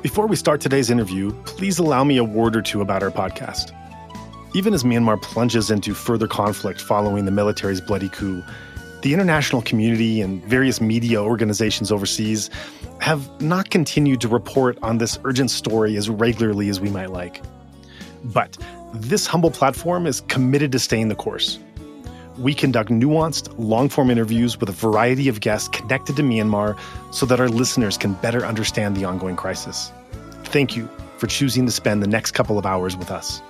Before we start today's interview, please allow me a word or two about our podcast. Even as Myanmar plunges into further conflict following the military's bloody coup, the international community and various media organizations overseas have not continued to report on this urgent story as regularly as we might like. But this humble platform is committed to staying the course. We conduct nuanced, long-form interviews with a variety of guests connected to Myanmar so that our listeners can better understand the ongoing crisis. Thank you for choosing to spend the next couple of hours with us.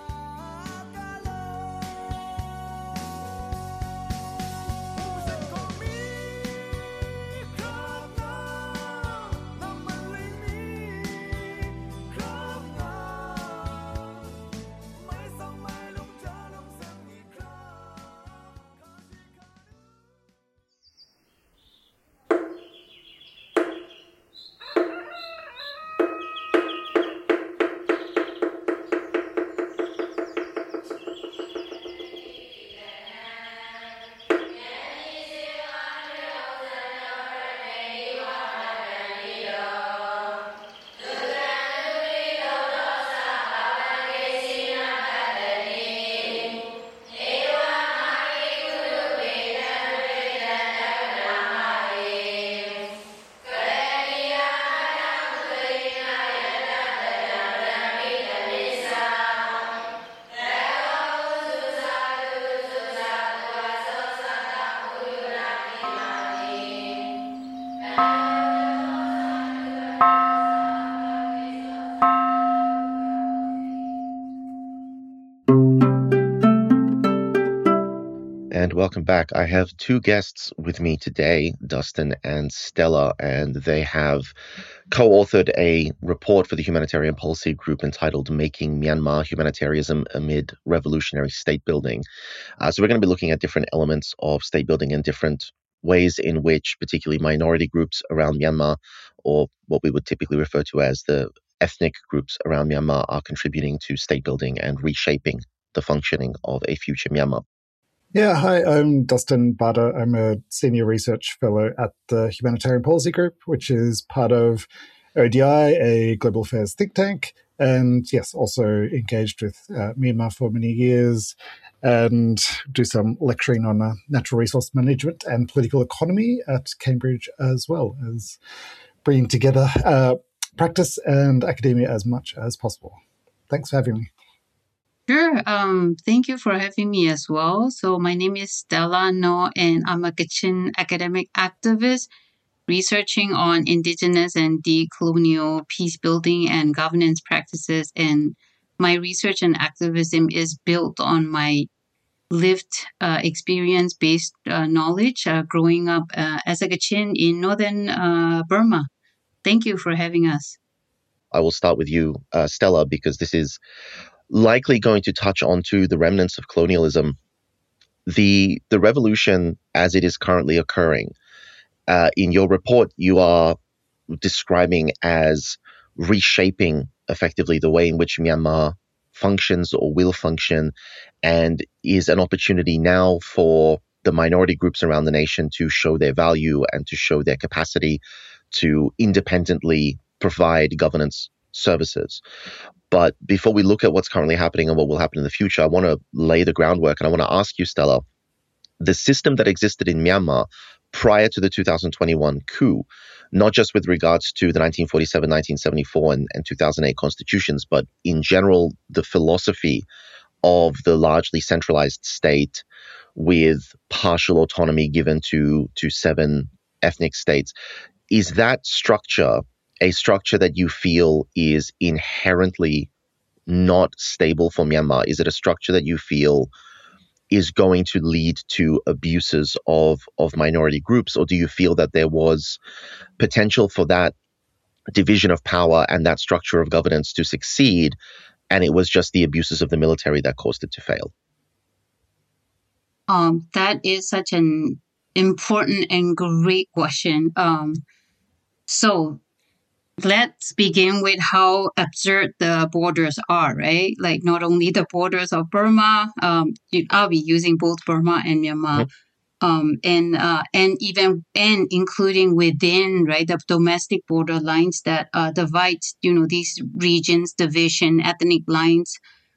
And welcome back. I have two guests with me today, Dustin and Stella, and they have co-authored a report for the Humanitarian Policy Group entitled Making Myanmar Humanitarianism Amid Revolutionary State Building. So we're going to be looking at different elements of state building and different ways in which particularly minority groups around Myanmar, or what we would typically refer to as the ethnic groups around Myanmar, are contributing to state building and reshaping the functioning of a future Myanmar. Yeah, hi, I'm Dustin Bada. I'm a senior research fellow at the Humanitarian Policy Group, which is part of ODI, a global affairs think tank, and yes, also engaged with Myanmar for many years and do some lecturing on natural resource management and political economy at Cambridge, as well as bringing together practice and academia as much as possible. Thanks for having me. Sure. Thank you for having me as well. So my name is Stella No, and I'm a Kachin academic activist researching on indigenous and decolonial peace building and governance practices. And my research and activism is built on my lived experience-based knowledge growing up as a Kachin in northern Burma. Thank you for having us. I will start with you, Stella, because this is likely going to touch onto the remnants of colonialism. The revolution as it is currently occurring, in your report, you are describing as reshaping effectively the way in which Myanmar functions or will function, and is an opportunity now for the minority groups around the nation to show their value and to show their capacity to independently provide governance services. But before we look at what's currently happening and what will happen in the future, I want to lay the groundwork, and I want to ask you, Stella, the system that existed in Myanmar prior to the 2021 coup, not just with regards to the 1947, 1974, and 2008 constitutions, but in general, the philosophy of the largely centralized state with partial autonomy given to 7 ethnic states. Is that structure a structure that you feel is inherently not stable for Myanmar? Is it a structure that you feel is going to lead to abuses of minority groups? Or do you feel that there was potential for that division of power and that structure of governance to succeed, and it was just the abuses of the military that caused it to fail? That is such an important and great question. So let's begin with how absurd the borders are, right? Like not only the borders of Burma, I'll be using both Burma and Myanmar. and including within, right, the domestic border lines that divides, these regions, division, ethnic lines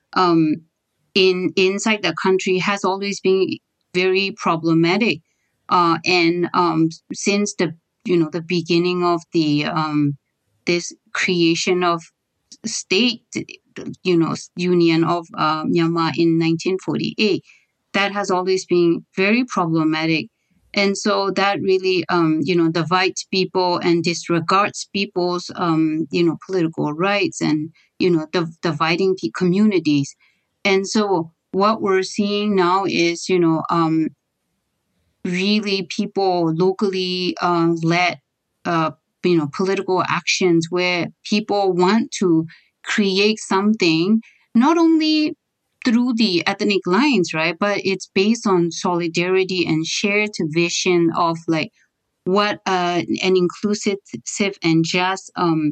inside the country has always been very problematic. And since the beginning of the this creation of state, union of Myanmar in 1948, that has always been very problematic. And so that really, divides people and disregards people's, political rights and, dividing communities. And so what we're seeing now is, really people locally led, political actions where people want to create something, not only through the ethnic lines, right? But it's based on solidarity and shared vision of like what an inclusive and just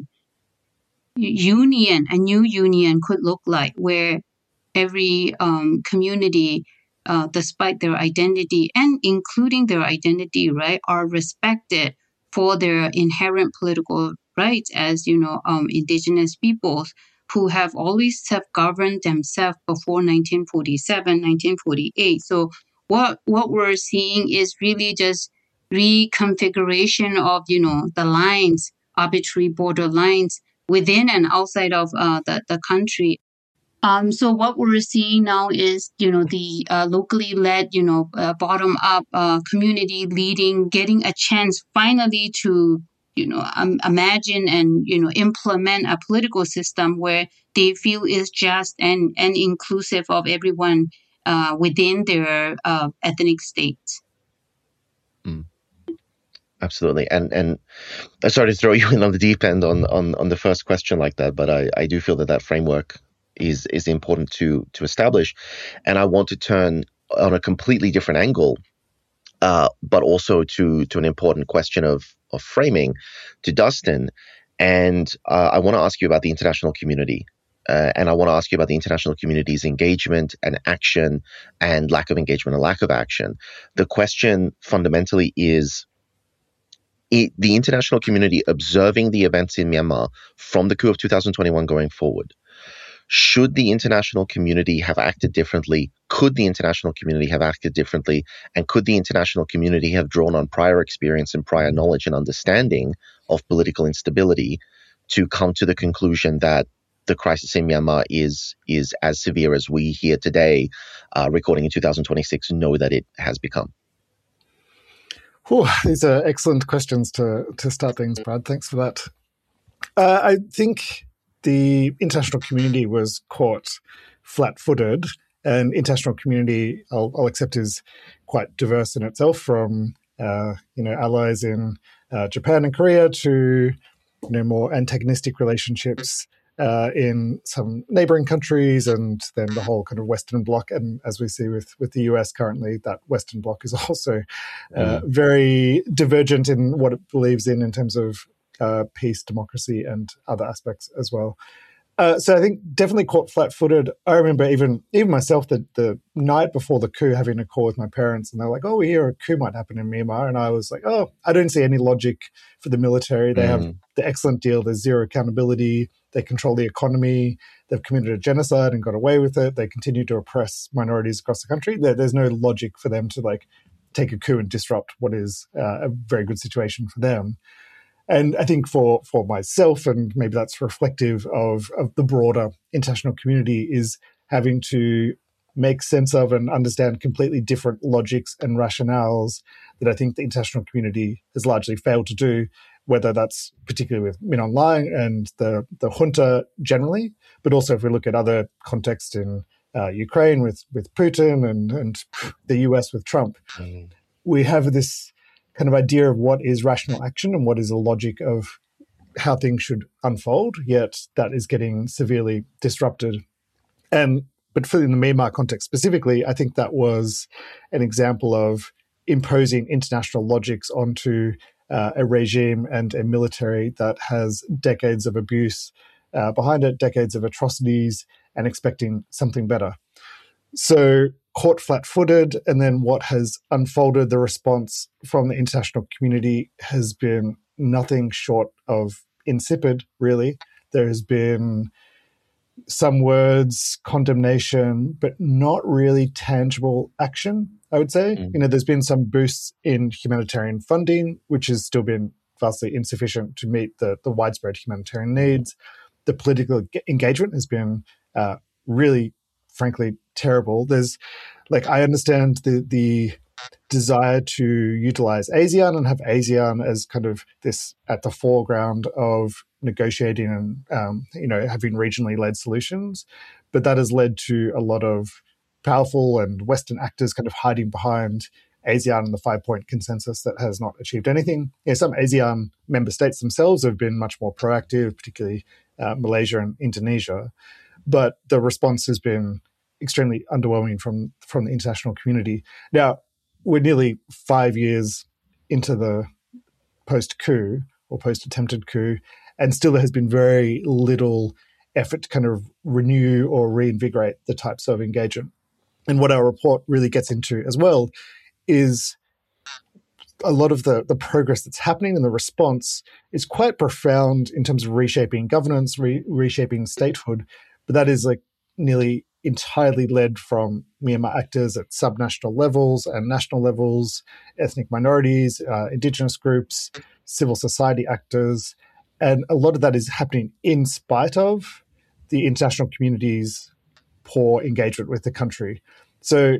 union, a new union could look like, where every community, despite their identity and including their identity, right, are respected for their inherent political rights as, indigenous peoples who have always self-governed themselves before 1947, 1948. So what we're seeing is really just reconfiguration of, the lines, arbitrary border lines within and outside of the country. So what we're seeing now is, the locally led, bottom up community leading, getting a chance finally to, imagine and, implement a political system where they feel is just and inclusive of everyone within their ethnic states. Mm. Absolutely. And I sorry to throw you in on the deep end on the first question like that, but I do feel that framework is important to establish. And I want to turn on a completely different angle, but also to an important question of framing to Dustin. And I want to ask you about the international community. And I want to ask you about the international community's engagement and action and lack of engagement and lack of action. The question fundamentally is, the international community observing the events in Myanmar from the coup of 2021 going forward, should the international community have acted differently? Could the international community have acted differently? And could the international community have drawn on prior experience and prior knowledge and understanding of political instability to come to the conclusion that the crisis in Myanmar is as severe as we here today, recording in 2026, know that it has become? These are excellent questions to start things, Brad. Thanks for that. I think the international community was caught flat-footed, and international community, I'll accept, is quite diverse in itself, from allies in Japan and Korea to more antagonistic relationships in some neighboring countries, and then the whole kind of Western bloc. And as we see with the US currently, that Western bloc is also very divergent in what it believes in terms of peace, democracy, and other aspects as well. So I think definitely caught flat-footed. I remember even myself the night before the coup having a call with my parents, and they're like, "Oh, we hear a coup might happen in Myanmar," and I was like, "Oh, I don't see any logic for the military. They have the excellent deal. There's zero accountability. They control the economy. They've committed a genocide and got away with it. They continue to oppress minorities across the country. There's no logic for them to take a coup and disrupt what is a very good situation for them." And I think for myself, and maybe that's reflective of the broader international community, is having to make sense of and understand completely different logics and rationales that I think the international community has largely failed to do, whether that's particularly with Min Aung Hlaing and the junta generally, but also if we look at other contexts in Ukraine with Putin and the US with Trump, we have this kind of idea of what is rational action and what is the logic of how things should unfold, yet that is getting severely disrupted. But in the Myanmar context specifically, I think that was an example of imposing international logics onto a regime and a military that has decades of abuse behind it, decades of atrocities, and expecting something better. So caught flat-footed, and then what has unfolded, the response from the international community has been nothing short of insipid, really. There has been some words, condemnation, but not really tangible action, I would say. There's been some boosts in humanitarian funding, which has still been vastly insufficient to meet the widespread humanitarian needs. The political engagement has been really, frankly, terrible. There's, I understand the desire to utilize ASEAN and have ASEAN as kind of this at the foreground of negotiating and, having regionally led solutions. But that has led to a lot of powerful and Western actors kind of hiding behind ASEAN and the 5-point consensus that has not achieved anything. Some ASEAN member states themselves have been much more proactive, particularly Malaysia and Indonesia. But the response has been extremely underwhelming from the international community. Now, we're nearly 5 years into the post-coup or post-attempted coup, and still there has been very little effort to kind of renew or reinvigorate the types of engagement. And what our report really gets into as well is a lot of the progress that's happening and the response is quite profound in terms of reshaping governance, reshaping statehood, but that is nearly entirely led from Myanmar actors at subnational levels and national levels, ethnic minorities, indigenous groups, civil society actors. And a lot of that is happening in spite of the international community's poor engagement with the country. So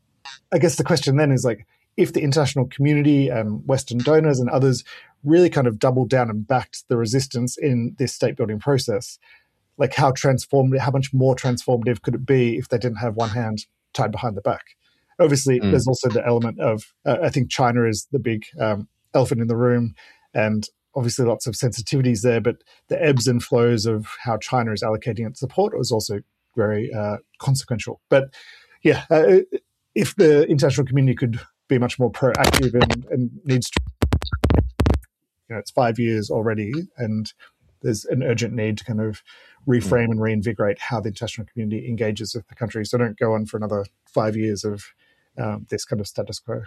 I guess the question then is if the international community and Western donors and others really kind of doubled down and backed the resistance in this state building process, how much more transformative could it be if they didn't have one hand tied behind the back? Obviously, there's also the element of, I think China is the big elephant in the room, and obviously lots of sensitivities there, but the ebbs and flows of how China is allocating its support was also very consequential. But yeah, if the international community could be much more proactive and needs to, it's 5 years already, and there's an urgent need to kind of reframe and reinvigorate how the international community engages with the country, so don't go on for another 5 years of this kind of status quo.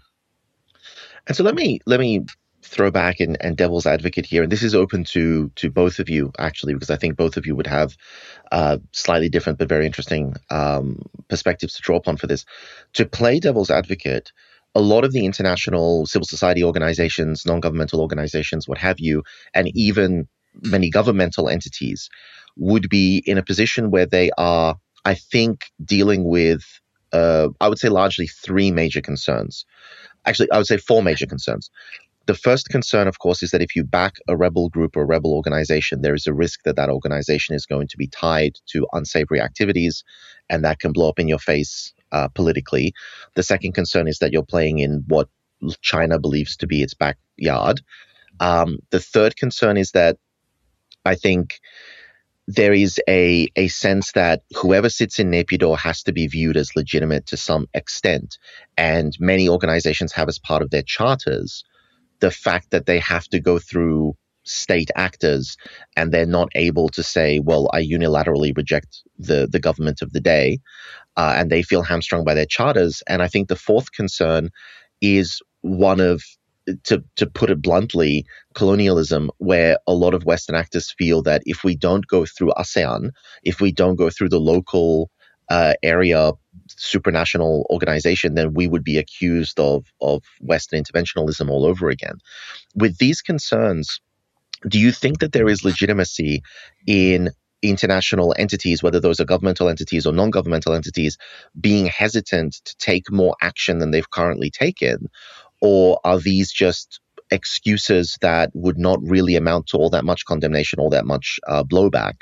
And so let me throw back and devil's advocate here, and this is open to both of you actually, because I think both of you would have slightly different but very interesting perspectives to draw upon for this. To play devil's advocate, a lot of the international civil society organizations, non-governmental organizations, what have you, and even many governmental entities would be in a position where they are, I think, dealing with, I would say largely 3 major concerns. Actually, I would say 4 major concerns. The first concern, of course, is that if you back a rebel group or rebel organization, there is a risk that that organization is going to be tied to unsavory activities, and that can blow up in your face politically. The second concern is that you're playing in what China believes to be its backyard. The third concern is that I think there is a sense that whoever sits in Naypyidaw has to be viewed as legitimate to some extent. And many organizations have as part of their charters the fact that they have to go through state actors and they're not able to say, well, I unilaterally reject the government of the day, and they feel hamstrung by their charters. And I think the fourth concern is one of, to put it bluntly, colonialism, where a lot of Western actors feel that if we don't go through ASEAN, if we don't go through the local area supranational organization, then we would be accused of Western interventionalism all over again. With these concerns, do you think that there is legitimacy in international entities, whether those are governmental entities or non-governmental entities, being hesitant to take more action than they've currently taken? Or are these just excuses that would not really amount to all that much condemnation, all that much blowback,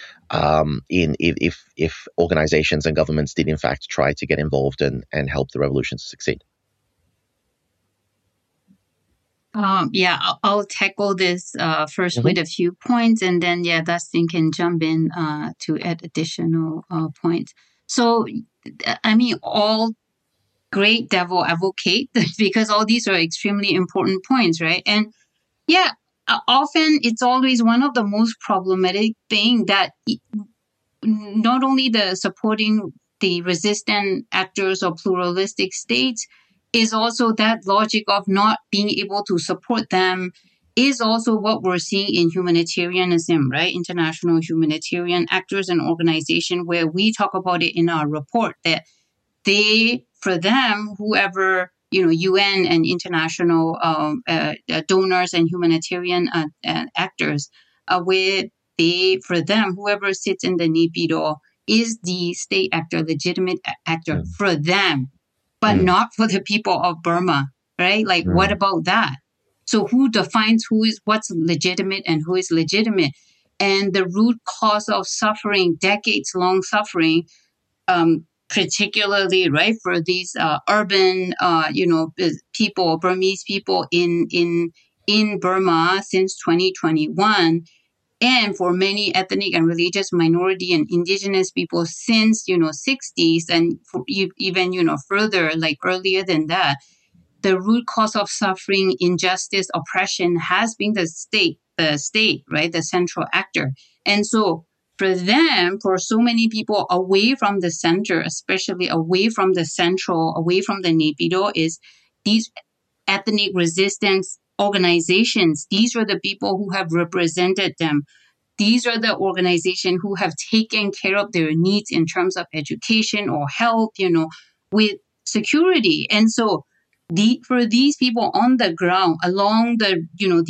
if organizations and governments did in fact try to get involved and help the revolution to succeed? I'll tackle this first with a few points, and then Dustin can jump in to add additional points. So, I mean, all great devil advocate, because all these are extremely important points, right? And often it's always one of the most problematic thing that not only the supporting the resistant actors or pluralistic states is also that logic of not being able to support them is also what we're seeing in humanitarianism, right? International humanitarian actors and organizations, where we talk about it in our report, that for them, whoever, UN and international donors and humanitarian actors, for them, whoever sits in the Naypyidaw is the state actor, legitimate actor for them, but not for the people of Burma, right? Like, what about that? So who defines what's legitimate and who is legitimate? And the root cause of suffering, decades-long suffering, particularly, right, for these urban, people, Burmese people in Burma since 2021, and for many ethnic and religious minority and indigenous people since 60s, and even further, like earlier than that. The root cause of suffering, injustice, oppression has been the state, right, the central actor. And so for them, for so many people away from the center, especially away from the central, away from the Naypyidaw, is these ethnic resistance organizations. These are the people who have represented them. These are the organizations who have taken care of their needs in terms of education or health, with security. And so for these people on the ground along the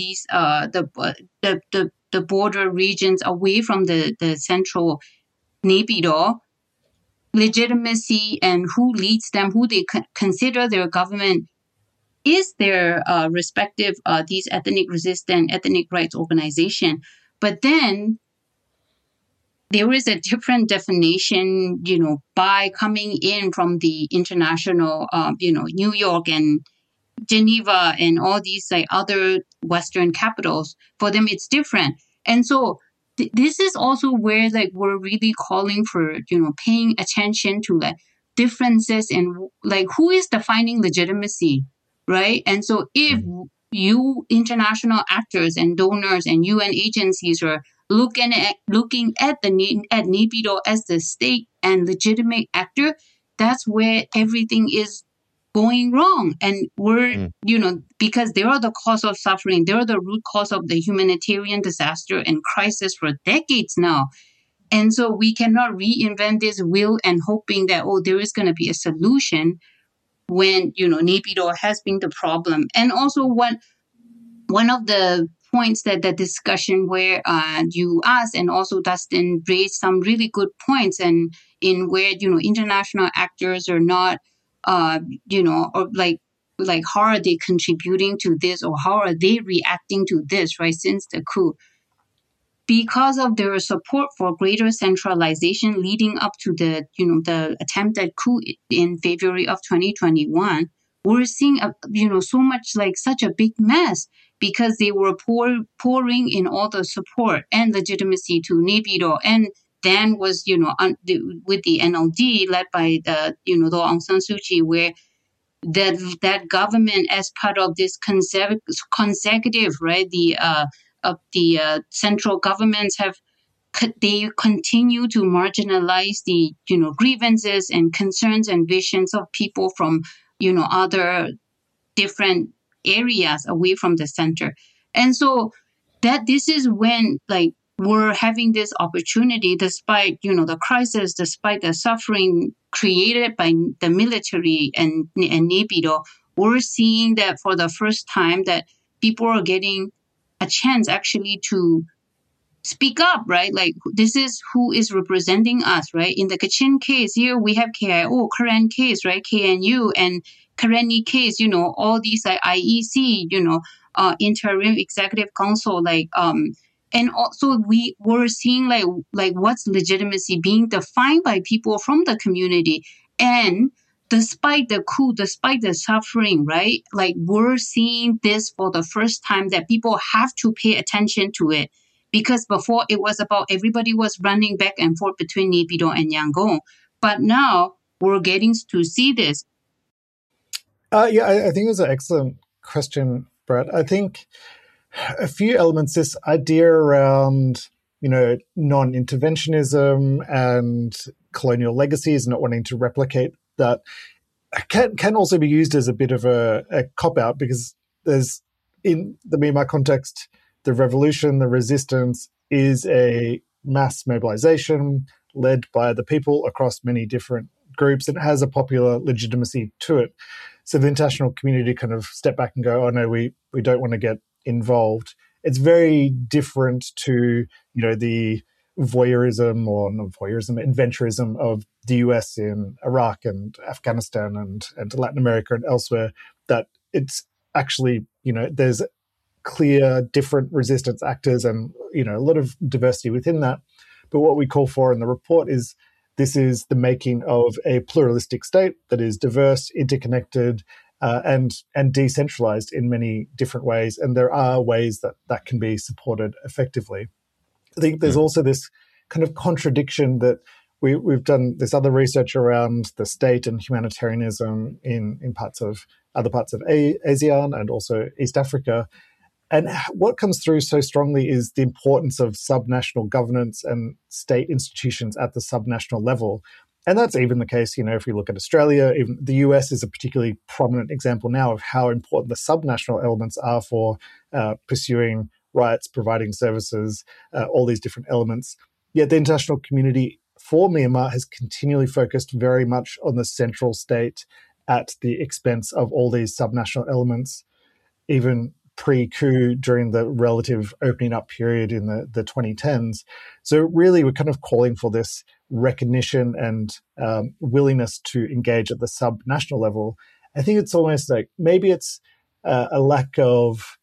the border regions away from the central Naypyidaw, legitimacy and who leads them, who they consider their government, is their respective these ethnic resistant ethnic rights organization. But then there is a different definition, by coming in from the international, New York and Geneva and all these like other Western capitals. For them, it's different. And so this is also where like we're really calling for, paying attention to like differences in like who is defining legitimacy, right? And so if you international actors and donors and UN agencies are looking at Naypyidaw as the state and legitimate actor, that's where everything is going wrong. And we're, because they are the cause of suffering, they are the root cause of the humanitarian disaster and crisis for decades now. And so we cannot reinvent this wheel and hoping that, there is going to be a solution when, Naypyidaw has been the problem. And also one of the points that the discussion where you asked and also Dustin raised some really good points, and in where, international actors are not, or like how are they contributing to this, or how are they reacting to this, right, since the coup? Because of their support for greater centralization leading up to the, the attempted coup in February of 2021, we're seeing, so much like such a big mess, because they were pouring in all the support and legitimacy to Naypyidaw, and then was, with the NLD led by the, the Aung San Suu Kyi, where that government, as part of this consecutive, right, the central governments they continue to marginalize the, grievances and concerns and visions of people from, other different areas away from the center. And so that this is when like we're having this opportunity, despite, the crisis, despite the suffering created by the military and Naypyidaw, we're seeing that for the first time that people are getting a chance actually to speak up, right? Like, this is who is representing us, right? In the Kachin case here, we have KIO, Karen case, right? KNU, and Karenni case, all these like IEC, interim executive council, like, and also we were seeing like what's legitimacy being defined by people from the community. And despite the coup, despite the suffering, right? Like, we're seeing this for the first time that people have to pay attention to it. Because before it was about everybody was running back and forth between Naypyidaw and Yangon. But now we're getting to see this. I think it's an excellent question, Brett. I think a few elements, this idea around non-interventionism and colonial legacies, not wanting to replicate that, can also be used as a bit of a cop-out, because there's, in the Myanmar context, the revolution, the resistance is a mass mobilization led by the people across many different groups, and has a popular legitimacy to it. So the international community kind of step back and go, oh no, we don't want to get involved. It's very different to, the voyeurism, or not voyeurism, adventurism of the US in Iraq and Afghanistan and Latin America and elsewhere, that it's actually, there's clear different resistance actors and, a lot of diversity within that. But what we call for in the report is, this is the making of a pluralistic state that is diverse, interconnected, and decentralized in many different ways. And there are ways that can be supported effectively. I think there's also this kind of contradiction that we've done this other research around the state and humanitarianism in other parts of ASEAN and also East Africa. And what comes through so strongly is the importance of subnational governance and state institutions at the subnational level. And that's even the case, if we look at Australia, even the US is a particularly prominent example now of how important the subnational elements are for pursuing rights, providing services, all these different elements. Yet the international community for Myanmar has continually focused very much on the central state at the expense of all these subnational elements, even pre-coup during the relative opening up period in the 2010s. So really we're kind of calling for this recognition and willingness to engage at the subnational level. I think it's almost like maybe it's a lack of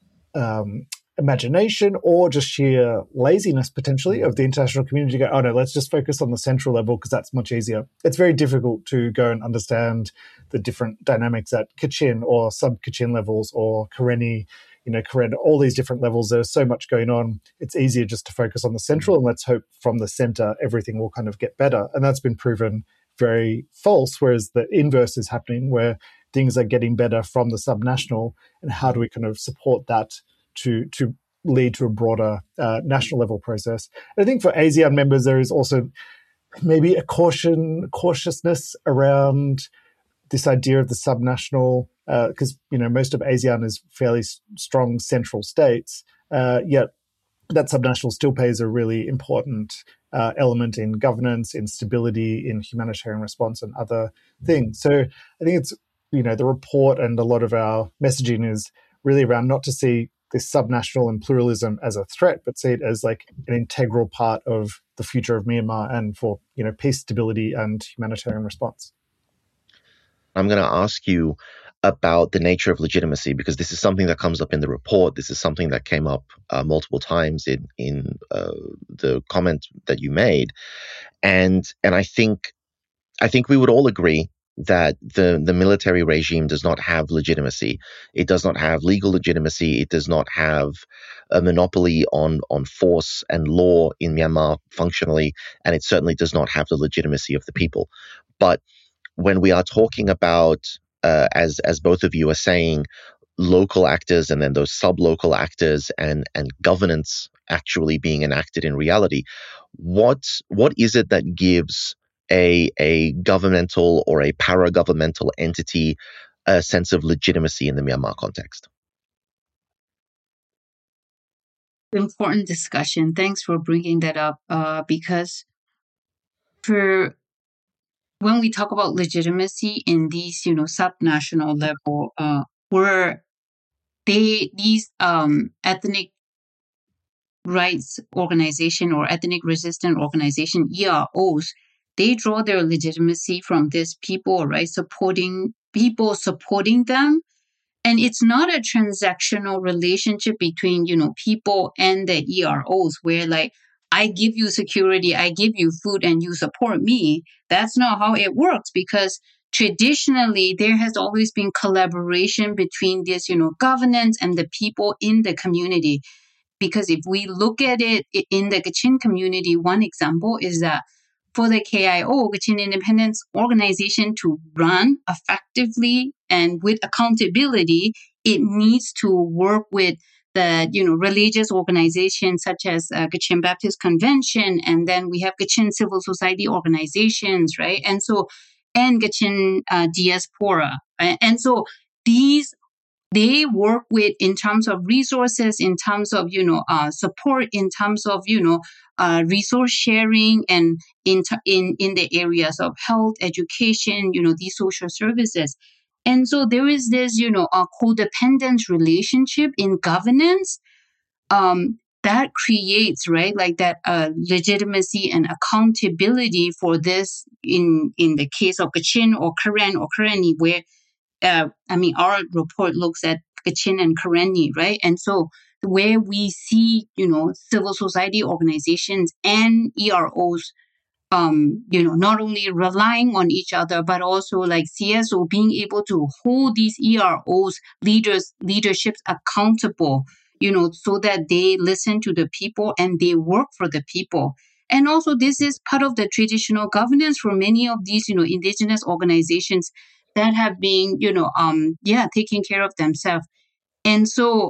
imagination or just sheer laziness potentially of the international community to go, oh no, let's just focus on the central level because that's much easier. It's very difficult to go and understand the different dynamics at Kachin or sub-Kachin levels or Karenni, Karen, all these different levels. There's so much going on. It's easier just to focus on the central, and let's hope from the center everything will kind of get better. And that's been proven very false, whereas the inverse is happening where things are getting better from the subnational. And how do we kind of support that to lead to a broader national level process? And I think for ASEAN members, there is also maybe a cautiousness around this idea of the subnational, because most of ASEAN is fairly strong central states, yet that subnational still plays a really important element in governance, in stability, in humanitarian response, and other things. So I think it's the report and a lot of our messaging is really around not to see this subnational and pluralism as a threat, but see it as like an integral part of the future of Myanmar and for peace, stability, and humanitarian response. I'm going to ask you about the nature of legitimacy, because this is something that comes up in the report. This is something that came up multiple times in the comment that you made, and I think we would all agree that the military regime does not have legitimacy. It does not have legal legitimacy. It does not have a monopoly on force and law in Myanmar functionally, and it certainly does not have the legitimacy of the people. But when we are talking about, as both of you are saying, local actors and then those sub-local actors and governance actually being enacted in reality, what is it that gives a governmental or a para-governmental entity a sense of legitimacy in the Myanmar context? Important discussion. Thanks for bringing that up, because when we talk about legitimacy in these, subnational level, where these ethnic rights organization or ethnic resistance organization, EROs, they draw their legitimacy from these people, right? Supporting them. And it's not a transactional relationship between, people and the EROs where like, I give you security, I give you food, and you support me. That's not how it works, because traditionally there has always been collaboration between this, governance and the people in the community. Because if we look at it in the Kachin community, one example is that for the KIO, Kachin Independence Organization, to run effectively and with accountability, it needs to work with the religious organizations such as Kachin Baptist Convention, and then we have Kachin civil society organizations, right? And Kachin diaspora, and so these they work with in terms of resources, in terms of support, in terms of resource sharing, and in the areas of health, education, these social services. And so there is this a codependence relationship in governance that creates, right, like that legitimacy and accountability for this in the case of Kachin or Karen or Karenni, where our report looks at Kachin and Karenni, right? And so where we see, civil society organizations and EROs, not only relying on each other, but also like CSO being able to hold these EROs, leaderships accountable, so that they listen to the people and they work for the people. And also this is part of the traditional governance for many of these, indigenous organizations that have been, taking care of themselves. And so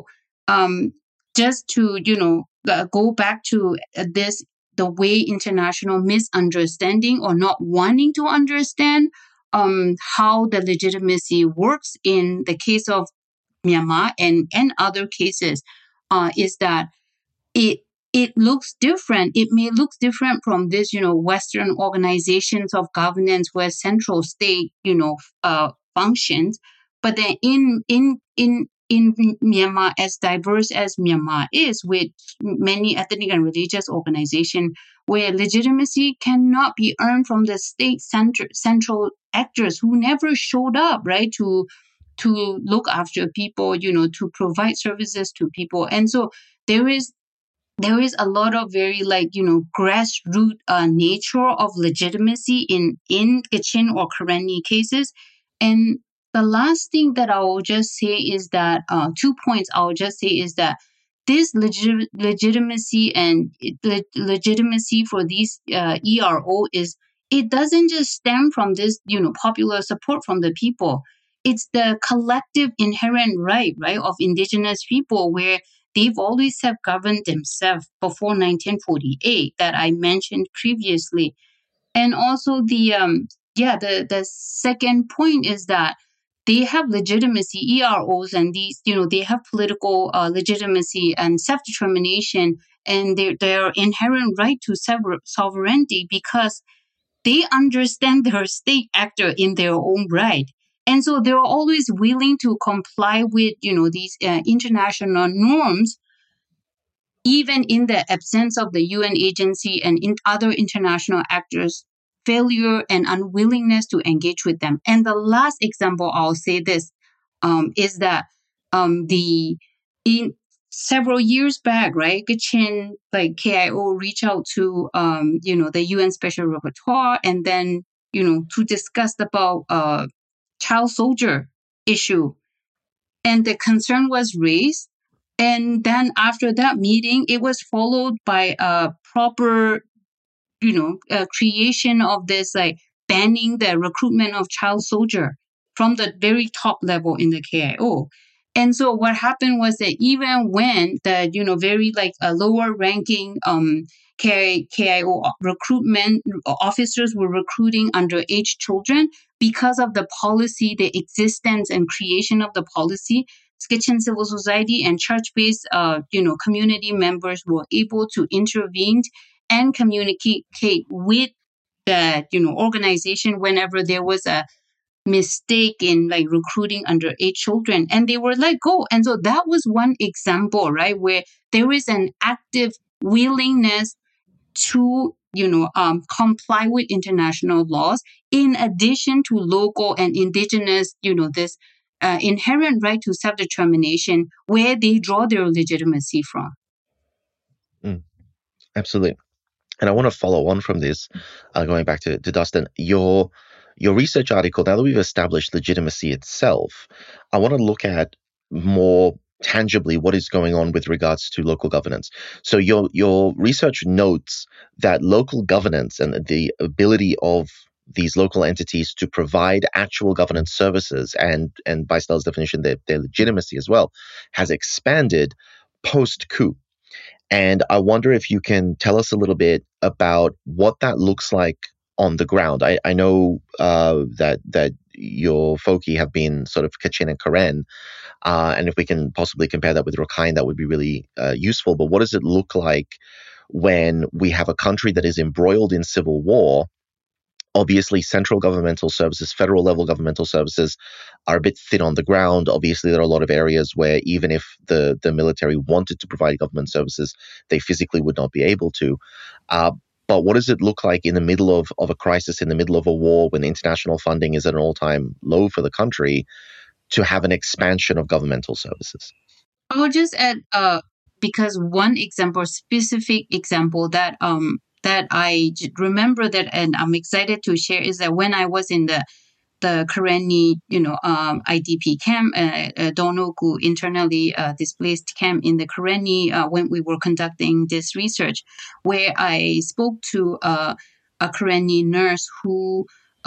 just to, go back to this, the way international misunderstanding or not wanting to understand how the legitimacy works in the case of Myanmar and other cases is that it looks different. It may look different from this, Western organizations of governance where central state, functions. But then in Myanmar, as diverse as Myanmar is, with many ethnic and religious organizations, where legitimacy cannot be earned from the state central actors who never showed up, right, to look after people, to provide services to people. And so there is a lot of very grassroots nature of legitimacy in Kachin or Karenni cases. And the last thing that I will just say is that 2 points I will just say is that this legitimacy and legitimacy for these ERO it doesn't just stem from this popular support from the people. It's the collective inherent right of indigenous people, where they've always have governed themselves before 1948 that I mentioned previously. And also the second point is that they have legitimacy, EROs, and these, they have political legitimacy and self-determination and their inherent right to sovereignty because they understand their state actor in their own right. And so they're always willing to comply with, these international norms, even in the absence of the UN agency and in other international actors' failure and unwillingness to engage with them. And the last example, I'll say this, is that in several years back, right, Kachin, KIO reached out to, the UN Special Rapporteur, and then, to discuss about child soldier issue. And the concern was raised. And then after that meeting, it was followed by a proper, creation of this, banning the recruitment of child soldier from the very top level in the KIO. And so what happened was that even when the, very lower ranking KIO recruitment officers were recruiting underage children, because of the policy, the existence and creation of the policy, Kachin civil society and church-based, community members were able to intervene and communicate with the, organization whenever there was a mistake in recruiting underage children, and they were let go. And so that was one example, right, where there is an active willingness to comply with international laws, in addition to local and indigenous, this inherent right to self-determination, where they draw their legitimacy from. Absolutely. And I want to follow on from this, going back to Dustin, your research article, now that we've established legitimacy itself, I want to look at more tangibly what is going on with regards to local governance. So your research notes that local governance and the ability of these local entities to provide actual governance services and by Stella's definition, their legitimacy as well, has expanded post-coup. And I wonder if you can tell us a little bit about what that looks like on the ground. I know that your foci have been sort of Kachin and Karen, and if we can possibly compare that with Rakhine, that would be really useful. But what does it look like when we have a country that is embroiled in civil war? Obviously, central governmental services, federal level governmental services are a bit thin on the ground. Obviously, there are a lot of areas where even if the military wanted to provide government services, they physically would not be able to. But what does it look like in the middle of a crisis, in the middle of a war, when international funding is at an all-time low for the country, to have an expansion of governmental services? I'll just add, because one example, specific example that I remember that, and I'm excited to share, is that when I was in the Karenni, IDP camp, Donogu internally displaced camp in the Karenni, when we were conducting this research, where I spoke to a Karenni nurse who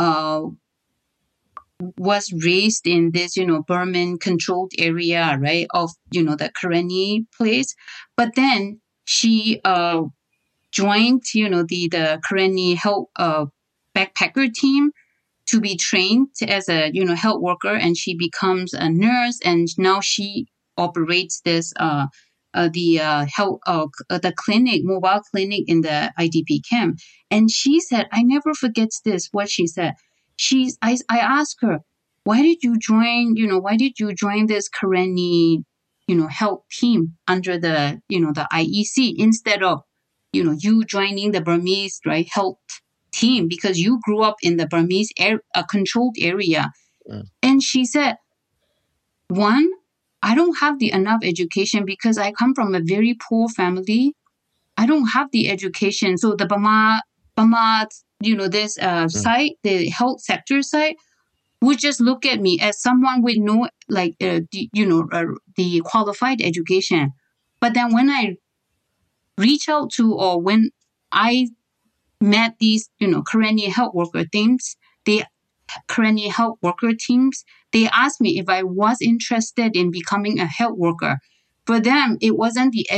was raised in this, Burman controlled area, right, of, the Karenni place. But then she joined, the Karenni health backpacker team to be trained as a, health worker, and she becomes a nurse, and now she operates this the clinic, mobile clinic in the IDP camp. And she said, I never forget this, what she said. I asked her, why did you join this Karenni, health team under the, the IEC instead of, you joining the Burmese, right, health team, because you grew up in the Burmese controlled area. And she said, one, I don't have the enough education because I come from a very poor family. I don't have the education. So the Burma, this side, the health sector side, would just look at me as someone with no, the qualified education. But then when I reach out to, or when I met these, Karenni health worker teams, they asked me if I was interested in becoming a health worker. For them, it wasn't the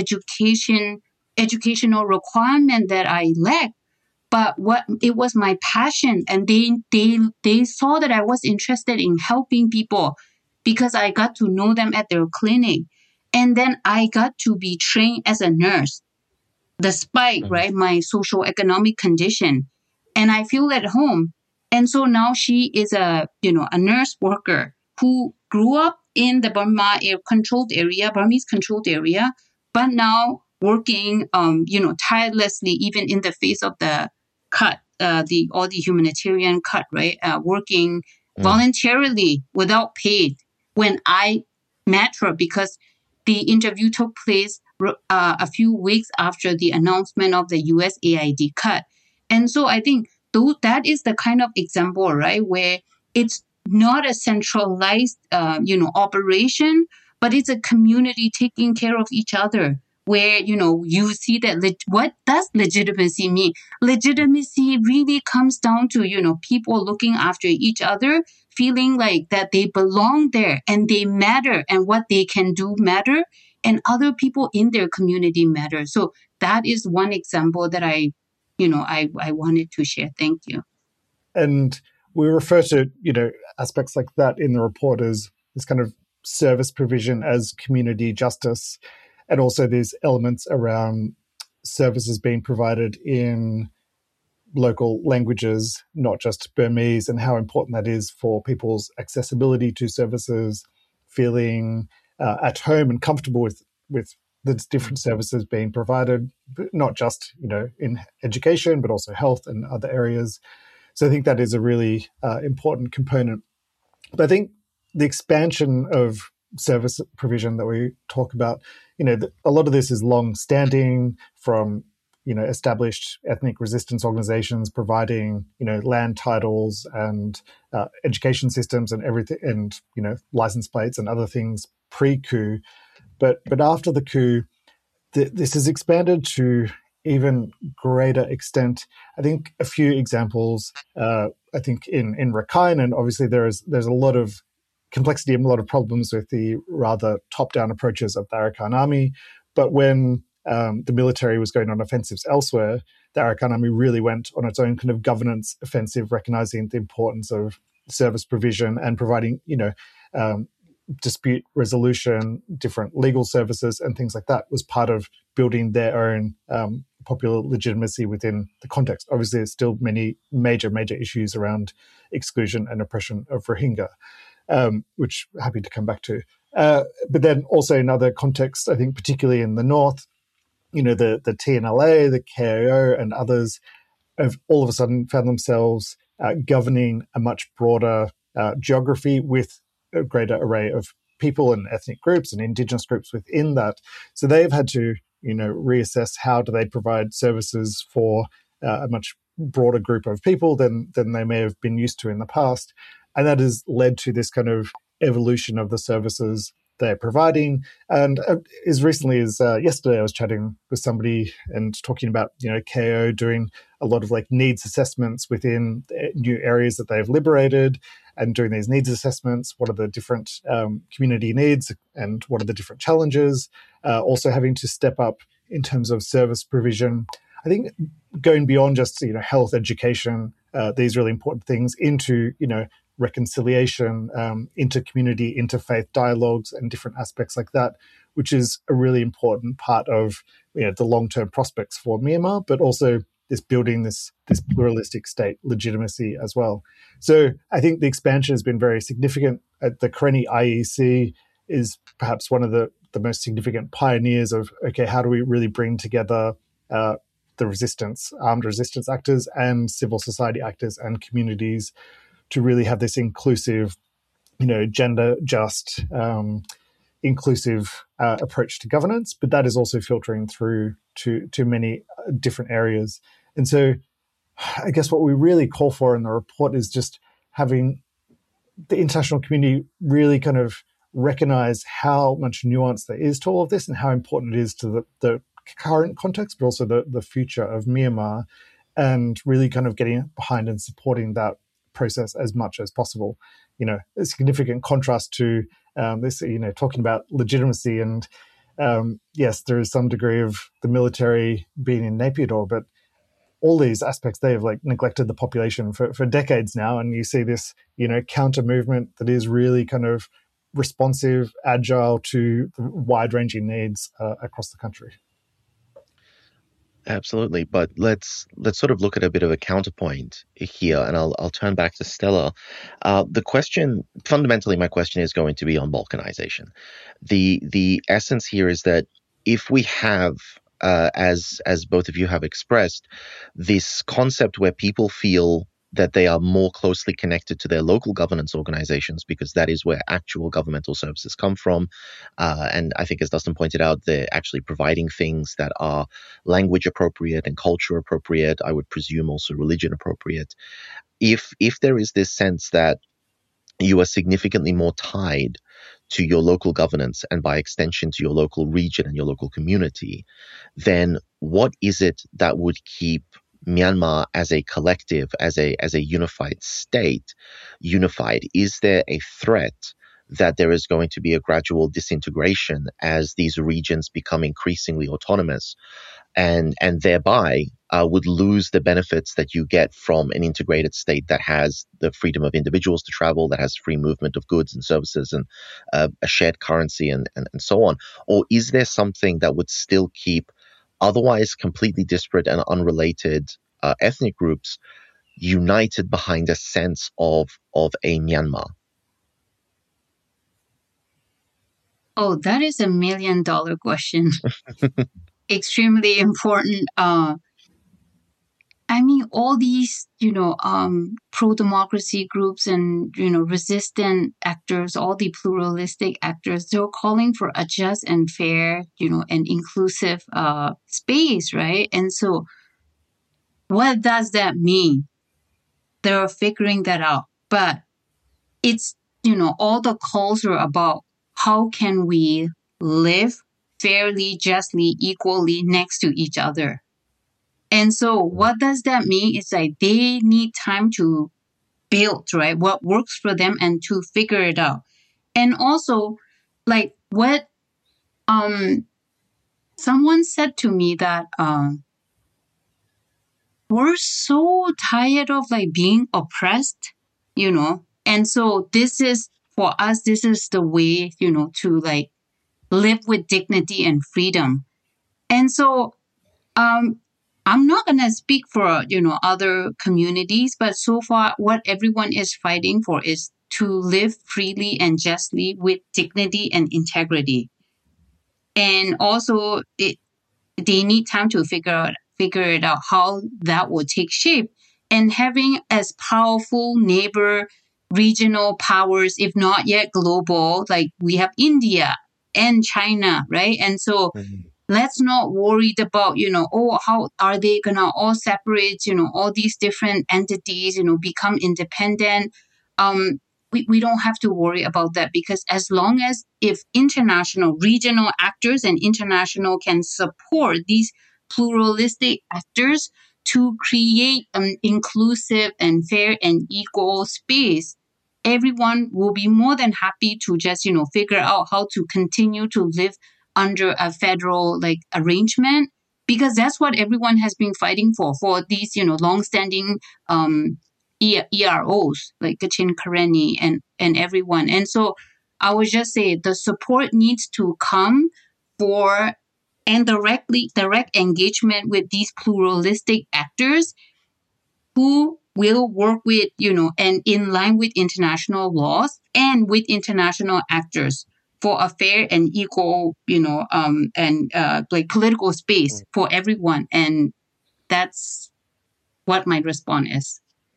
educational requirement that I lacked, but it was my passion. And they saw that I was interested in helping people because I got to know them at their clinic. And then I got to be trained as a nurse, despite, right, my social economic condition. And I feel at home. And so now she is a nurse worker who grew up in the Burmese controlled area, but now working, tirelessly, even in the face of the cut, the humanitarian cut, right? Working voluntarily without paid. When I met her, because the interview took place a few weeks after the announcement of the USAID cut. And so I think that is the kind of example, right, where it's not a centralized, operation, but it's a community taking care of each other, where, you see that what does legitimacy mean? Legitimacy really comes down to, people looking after each other, feeling like that they belong there and they matter and what they can do matter, and other people in their community matter. So that is one example that I wanted to share. Thank you. And we refer to, aspects like that in the report as this kind of service provision as community justice, and also these elements around services being provided in local languages, not just Burmese, and how important that is for people's accessibility to services, feeling at home and comfortable with the different services being provided, not just, in education, but also health and other areas. So I think that is a really important component. But I think the expansion of service provision that we talk about, a lot of this is long-standing, from established ethnic resistance organizations providing land titles and education systems and everything, and license plates and other things pre-coup. But after the coup, this has expanded to even greater extent. I think a few examples. I think in Rakhine, and obviously there's a lot of complexity and a lot of problems with the rather top-down approaches of the Arakan army. But when the military was going on offensives elsewhere, the Arakan Army really went on its own kind of governance offensive, recognizing the importance of service provision and providing, dispute resolution, different legal services, and things like that was part of building their own popular legitimacy within the context. Obviously, there's still many major issues around exclusion and oppression of Rohingya, which I'm happy to come back to. But then also in other contexts, I think particularly in the north, the TNLA, the KIO, and others have all of a sudden found themselves governing a much broader geography with a greater array of people and ethnic groups and indigenous groups within that. So they've had to, reassess how do they provide services for a much broader group of people than they may have been used to in the past. And that has led to this kind of evolution of the services they're providing. And as recently as yesterday, I was chatting with somebody and talking about, KO doing a lot of like needs assessments within new areas that they've liberated, and doing these needs assessments. What are the different community needs and what are the different challenges? Also having to step up in terms of service provision. I think going beyond just, health, education, these really important things into, reconciliation, inter-community, interfaith dialogues, and different aspects like that, which is a really important part of the long-term prospects for Myanmar, but also this building this pluralistic state legitimacy as well. So I think the expansion has been very significant. The Karenni IEC is perhaps one of the most significant pioneers of, okay, how do we really bring together the resistance, armed resistance actors and civil society actors and communities to really have this inclusive, gender just, inclusive approach to governance, but that is also filtering through to many different areas. And so I guess what we really call for in the report is just having the international community really kind of recognize how much nuance there is to all of this and how important it is to the current context, but also the future of Myanmar, and really kind of getting behind and supporting that process as much as possible. A significant contrast to this, talking about legitimacy, and yes, there is some degree of the military being in Naypyidaw, but all these aspects, they have neglected the population for decades now, and you see this, counter movement that is really kind of responsive, agile to the wide-ranging needs across the country. Absolutely, but let's sort of look at a bit of a counterpoint here, and I'll turn back to Stella. The question, fundamentally, my question is going to be on balkanization. The essence here is that if we have, as both of you have expressed, this concept where people feel that they are more closely connected to their local governance organizations because that is where actual governmental services come from. And I think, as Dustin pointed out, they're actually providing things that are language appropriate and culture appropriate, I would presume also religion appropriate. If there is this sense that you are significantly more tied to your local governance and by extension to your local region and your local community, then what is it that would keep Myanmar as a collective, as a unified state, unified? Is there a threat that there is going to be a gradual disintegration as these regions become increasingly autonomous, and thereby would lose the benefits that you get from an integrated state that has the freedom of individuals to travel, that has free movement of goods and services, and a shared currency and so on? Or is there something that would still keep otherwise completely disparate and unrelated ethnic groups united behind a sense of a Myanmar? Oh, that is $1 million question. Extremely important. All these, pro-democracy groups and, resistant actors, all the pluralistic actors, they're calling for a just and fair, and inclusive space, right? And so what does that mean? They're figuring that out. But it's, all the calls are about how can we live fairly, justly, equally next to each other. And so what does that mean? It's like they need time to build, right, what works for them and to figure it out. And also, what someone said to me that we're so tired of like being oppressed, and so this is for us, this is the way, to like live with dignity and freedom. And so I'm not going to speak for, other communities, but so far what everyone is fighting for is to live freely and justly with dignity and integrity. And also they need time to figure it out how that will take shape. And having as powerful neighbor regional powers, if not yet global, like we have India and China, right? And so let's not worry about, how are they going to all separate, all these different entities, become independent. We don't have to worry about that, because as long as if international, regional actors and international can support these pluralistic actors to create an inclusive and fair and equal space, everyone will be more than happy to just, figure out how to continue to live under a federal like arrangement, because that's what everyone has been fighting for these, longstanding EROs like Gachin Karenni and everyone. And so I would just say the support needs to come for and direct engagement with these pluralistic actors who will work with, and in line with international laws and with international actors for a fair and equal, like political space for everyone. And that's what my response is.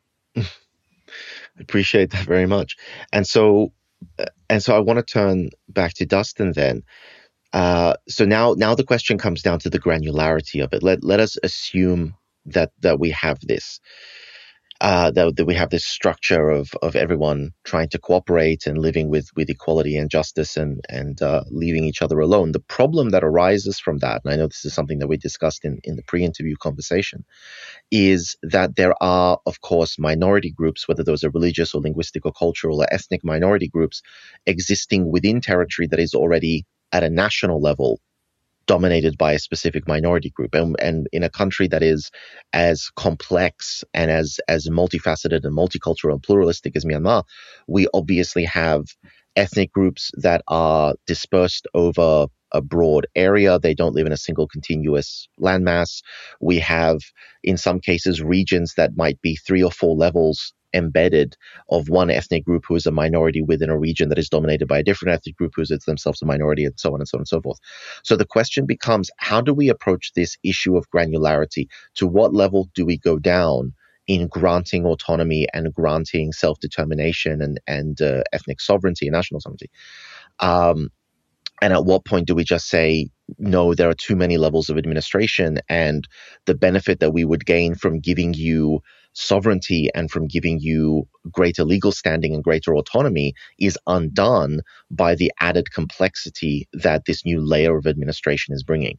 I appreciate that very much. And so I want to turn back to Dustin then. So now the question comes down to the granularity of it. Let us assume that we have this. That we have this structure of everyone trying to cooperate and living with equality and justice and leaving each other alone. The problem that arises from that, and I know this is something that we discussed in the pre-interview conversation, is that there are, of course, minority groups, whether those are religious or linguistic or cultural or ethnic minority groups, existing within territory that is already at a national level dominated by a specific minority group. And in a country that is as complex and as multifaceted and multicultural and pluralistic as Myanmar, we obviously have ethnic groups that are dispersed over a broad area. They don't live in a single continuous landmass. We have, in some cases, regions that might be 3 or 4 levels embedded of one ethnic group who is a minority within a region that is dominated by a different ethnic group who is themselves a minority, and so on and so on and so forth. So the question becomes, how do we approach this issue of granularity? To what level do we go down in granting autonomy and granting self-determination and ethnic sovereignty and national sovereignty? And at what point do we just say, no, there are too many levels of administration, and the benefit that we would gain from giving you sovereignty and from giving you greater legal standing and greater autonomy is undone by the added complexity that this new layer of administration is bringing?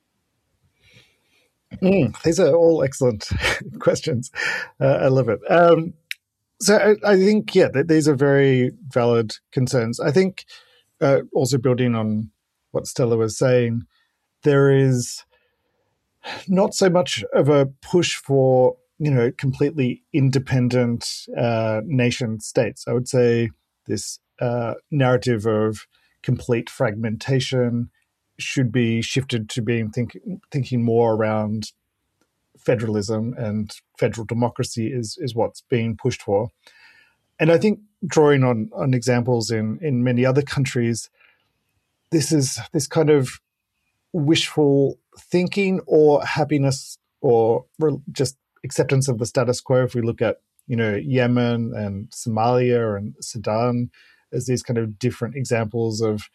These are all excellent questions. I love it. So I think, these are very valid concerns. I think also building on what Stella was saying, there is not so much of a push for, completely independent nation states. I would say this narrative of complete fragmentation should be shifted to being thinking more around federalism, and federal democracy is what's being pushed for. And I think drawing on examples in many other countries, this kind of wishful thinking or happiness or just acceptance of the status quo. If we look at, Yemen and Somalia and Sudan as these kind of different examples of,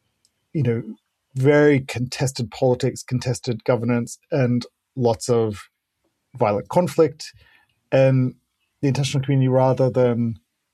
very contested politics, contested governance, and lots of violent conflict. And the international community, rather than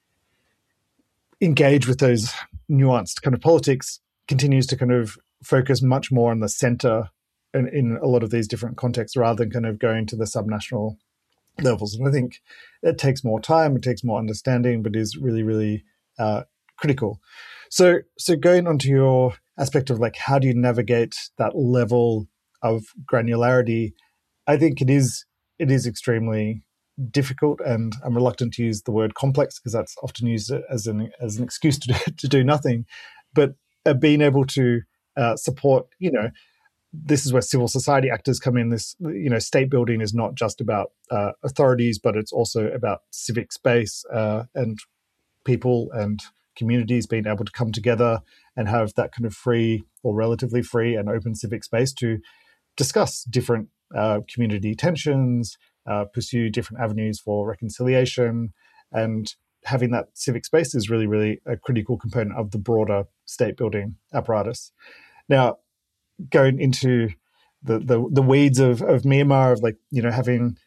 engage with those nuanced kind of politics, continues to kind of focus much more on the center in a lot of these different contexts, rather than kind of going to the subnational levels. And I think it takes more time, it takes more understanding, but is really, really critical. So going on to your aspect of like, how do you navigate that level of granularity? I think it is extremely difficult, and I'm reluctant to use the word complex because that's often used as an excuse to do nothing. But being able to support, this is where civil society actors come in. This, state building is not just about authorities, but it's also about civic space and people and communities being able to come together and have that kind of free or relatively free and open civic space to discuss different community tensions, pursue different avenues for reconciliation, and having that civic space is really, really a critical component of the broader state building apparatus. Now, going into the weeds of Myanmar, of like, having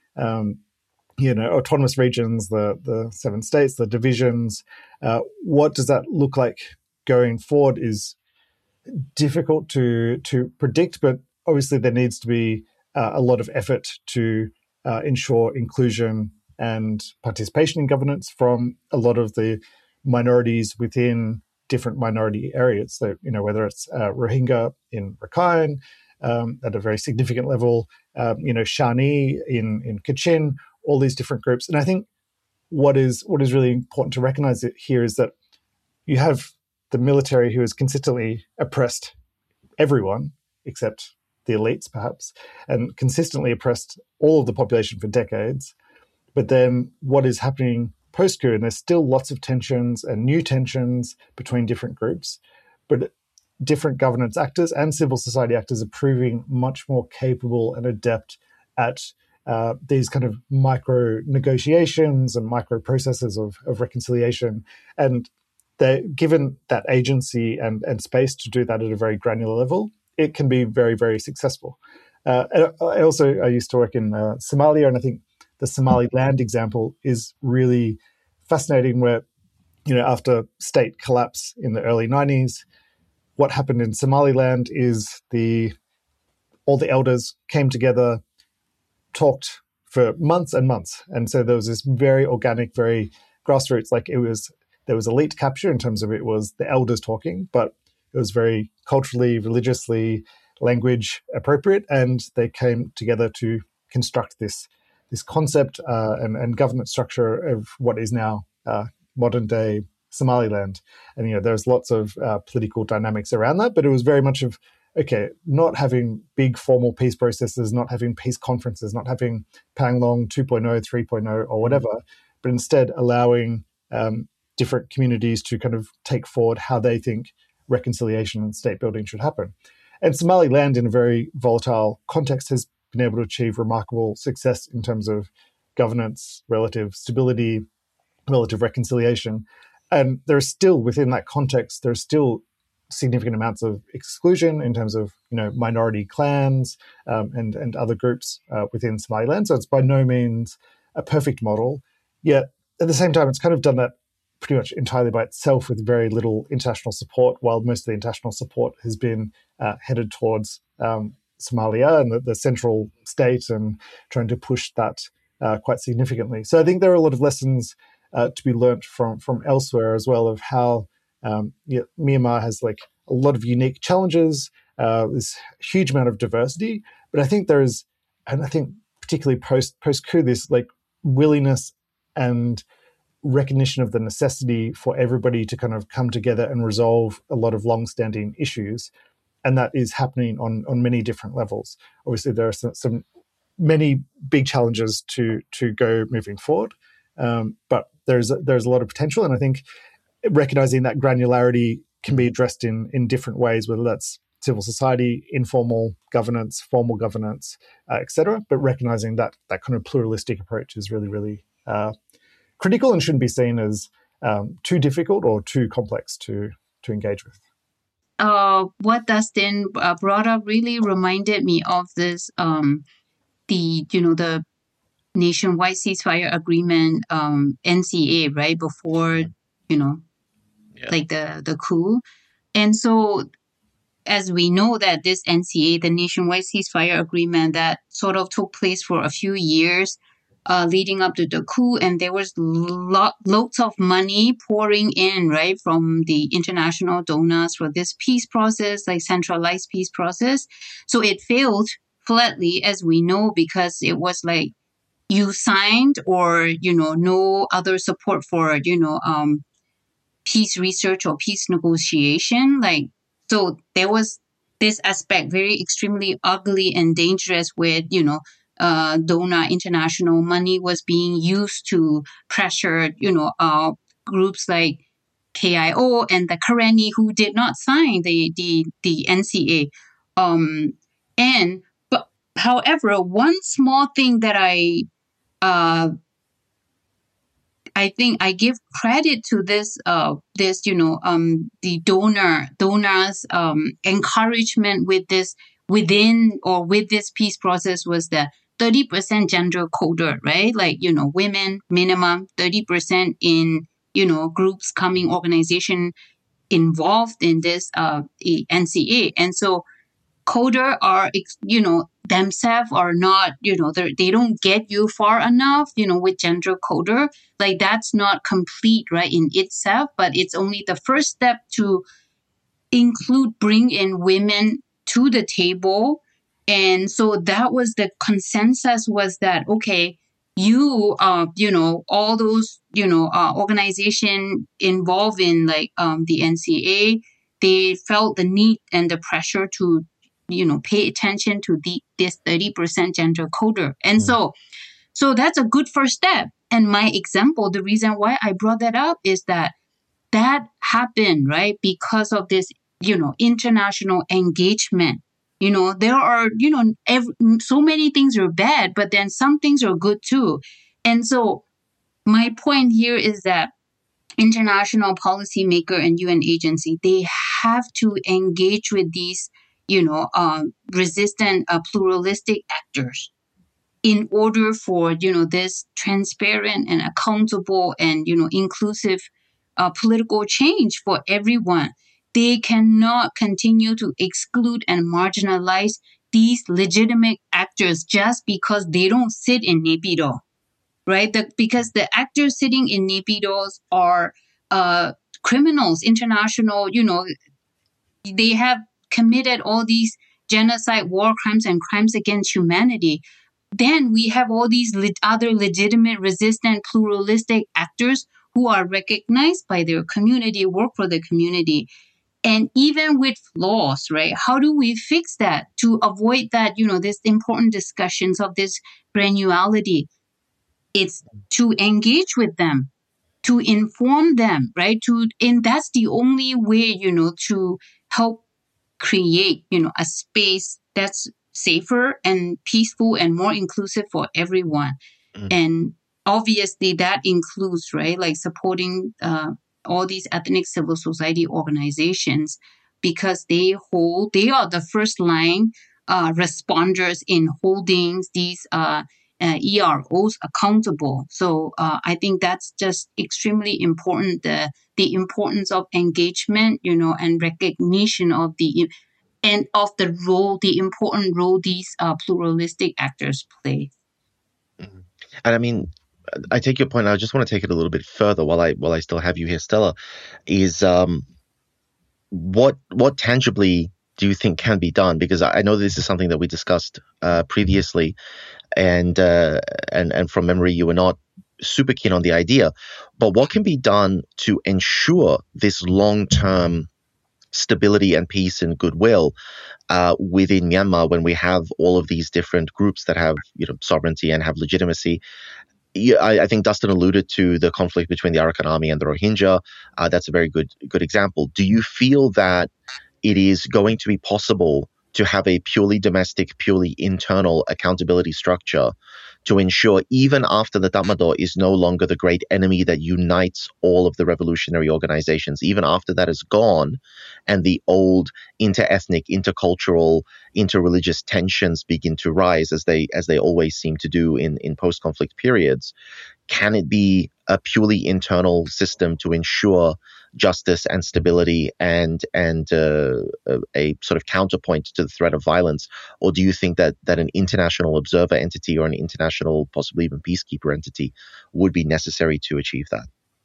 autonomous regions, the 7 states, the divisions, what does that look like going forward is difficult to predict, but obviously there needs to be a lot of effort to ensure inclusion and participation in governance from a lot of the minorities within different minority areas. So, whether it's Rohingya in Rakhine at a very significant level, Shani in Kachin, all these different groups. And I think what is really important to recognize here is that you have the military who has consistently oppressed everyone except the elites, perhaps, and consistently oppressed all of the population for decades. But then what is happening post-coup, and there's still lots of tensions and new tensions between different groups, but different governance actors and civil society actors are proving much more capable and adept at these kind of micro negotiations and micro processes of reconciliation. And they're given that agency and space to do that at a very granular level, it can be very, very successful. I used to work in Somalia, and I think the Somaliland example is really fascinating, where, after state collapse in the early 90s, what happened in Somaliland is all the elders came together, talked for months and months. And so there was this very organic, very grassroots, there was elite capture in terms of it was the elders talking, but it was very culturally, religiously, language appropriate. And they came together to construct this concept and governance structure of what is now modern day Somaliland. And, there's lots of political dynamics around that, but it was very much of, not having big formal peace processes, not having peace conferences, not having Panglong 2.0, 3.0 or whatever, but instead allowing different communities to kind of take forward how they think reconciliation and state building should happen. And Somaliland, in a very volatile context, has been able to achieve remarkable success in terms of governance, relative stability, relative reconciliation. And there's still, within that context, there's still significant amounts of exclusion in terms of, minority clans and other groups within Somaliland. So it's by no means a perfect model. Yet at the same time, it's kind of done that pretty much entirely by itself with very little international support, while most of the international support has been headed towards Somalia and the central state, and trying to push that quite significantly. So I think there are a lot of lessons to be learnt from elsewhere as well, of how Myanmar has like a lot of unique challenges, this huge amount of diversity. But I think there is, and I think particularly post-coup, this like willingness and recognition of the necessity for everybody to kind of come together and resolve a lot of long-standing issues. And that is happening on many different levels. Obviously, there are some many big challenges to go moving forward, but there's a lot of potential. And I think recognizing that granularity can be addressed in different ways, whether that's civil society, informal governance, formal governance, etc. But recognizing that kind of pluralistic approach is really, really critical, and shouldn't be seen as too difficult or too complex to engage with. What Dustin brought up really reminded me of this, the nationwide ceasefire agreement, NCA, right before, like the coup. And so, as we know that this NCA, the nationwide ceasefire agreement that sort of took place for a few years, leading up to the coup, and there was loads of money pouring in, right, from the international donors for this peace process, like centralized peace process. So it failed flatly, as we know, because it was like you signed or, no other support for, peace research or peace negotiation. So there was this aspect very extremely ugly and dangerous with, donor international money was being used to pressure, groups like KIO and the Karenni who did not sign the NCA. But however, one small thing that I think I give credit to the donors encouragement with this with this peace process was the 30% gender quota, right? Women minimum 30% in, groups coming organization involved in this NCA. And so coder are, themselves are not, they don't get you far enough, with gender coder. That's not complete, right, in itself, but it's only the first step to bring in women to the table. And so that was the consensus was that, okay, all those, organization involved in the NCA, they felt the need and the pressure to, pay attention to this 30% gender coder. And so that's a good first step. And my example, the reason why I brought that up is that happened, right, because of this, international engagement. There are, so many things are bad, but then some things are good too. And so my point here is that international policymaker and UN agency, they have to engage with these, resistant, pluralistic actors in order for, this transparent and accountable and, inclusive political change for everyone. They cannot continue to exclude and marginalize these legitimate actors just because they don't sit in Naypyidaw, right? Because the actors sitting in Naypyidaw are criminals, international, they have committed all these genocide, war crimes, and crimes against humanity. Then we have all these other legitimate, resistant, pluralistic actors who are recognized by their community, work for the community. And even with flaws, right? How do we fix that to avoid that, this important discussions of this granularity? It's to engage with them, to inform them, right? And that's the only way, to help create, a space that's safer and peaceful and more inclusive for everyone. And obviously that includes, right, supporting all these ethnic civil society organizations, because they are the first line responders in holding these EROs accountable. So I think that's just extremely important, the importance of engagement, and recognition of the important role these pluralistic actors play. And I mean, I take your point. I just want to take it a little bit further while I still have you here, Stella. Is what tangibly do you think can be done? Because I know this is something that we discussed previously, and from memory, you were not super keen on the idea. But what can be done to ensure this long-term stability and peace and goodwill within Myanmar when we have all of these different groups that have sovereignty and have legitimacy? I think Dustin alluded to the conflict between the Arakan Army and the Rohingya. That's a very good example. Do you feel that it is going to be possible to have a purely domestic, purely internal accountability structure to ensure even after the Tatmadaw is no longer the great enemy that unites all of the revolutionary organizations, even after that is gone and the old inter-ethnic, intercultural, inter-religious tensions begin to rise as they always seem to do in post-conflict periods, can it be a purely internal system to ensure justice and stability and a sort of counterpoint to the threat of violence? Or do you think that an international observer entity or an international, possibly even peacekeeper entity, would be necessary to achieve that?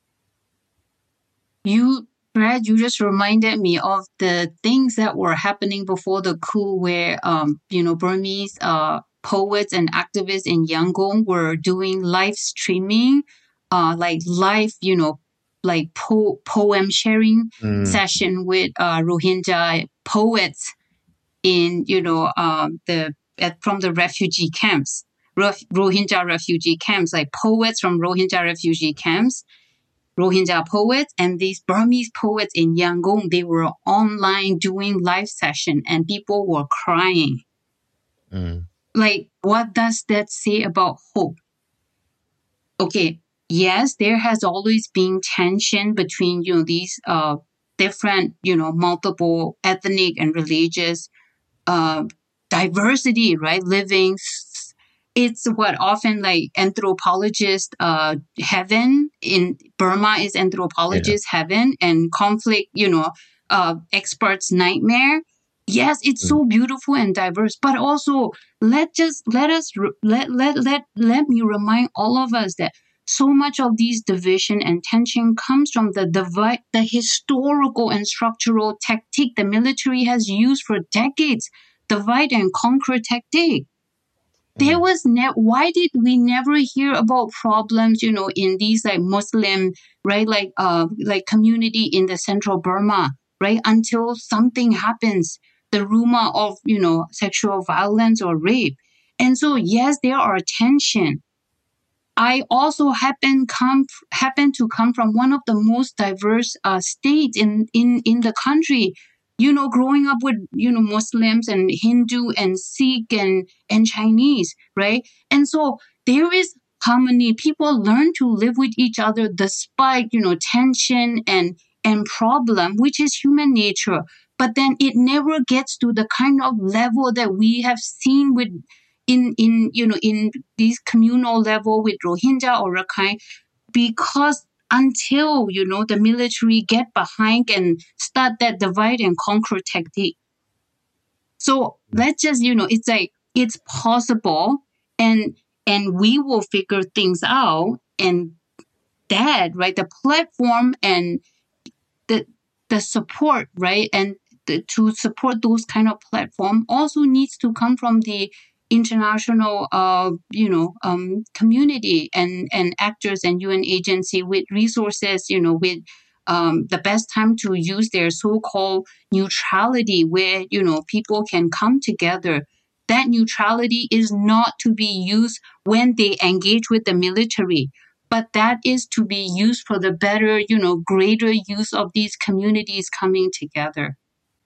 Brad, you just reminded me of the things that were happening before the coup, where Burmese poets and activists in Yangon were doing live streaming, like live, like poem sharing session with Rohingya poets in from the refugee camps, Rohingya refugee camps, like poets from Rohingya refugee camps. Rohingya poets and these Burmese poets in Yangon, they were online doing live session and people were crying. Like, what does that say about hope? Okay, yes, there has always been tension between, these different, multiple ethnic and religious diversity, right? Living. It's what often like anthropologist heaven in Burma is anthropologist heaven and conflict, experts nightmare. Yes, it's so beautiful and diverse, but also let me remind all of us that so much of these division and tension comes from the historical and structural tactic the military has used for decades, divide and conquer tactic. There was why did we never hear about problems, in these like Muslim, right, like community in the central Burma, right, until something happens, the rumor of, sexual violence or rape. And so, yes, there are tension. I also happen to come from one of the most diverse states in the country. Growing up with, Muslims and Hindu and Sikh and Chinese, right? And so there is harmony. People learn to live with each other despite, tension and problem, which is human nature. But then it never gets to the kind of level that we have seen with in these communal level with Rohingya or Rakhine, because until, the military get behind and start that divide and conquer tactic. So let's just, it's like, it's possible and we will figure things out. And that, right, the platform and the support, right, and to support those kind of platform also needs to come from the international, community and actors and UN agency with resources, with the best time to use their so-called neutrality where, people can come together. That neutrality is not to be used when they engage with the military, but that is to be used for the better, greater use of these communities coming together.